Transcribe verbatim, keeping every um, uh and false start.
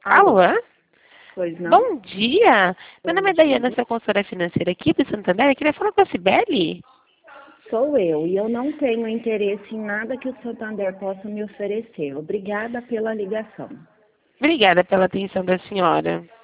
Alô? Alô? Pois não? Bom dia! Meu Bom nome é Daiana, dia. sou consultora financeira aqui do Santander. Eu queria falar com a Cibele. Sou eu e eu não tenho interesse em nada que o Santander possa me oferecer. Obrigada pela ligação. Obrigada pela atenção da senhora.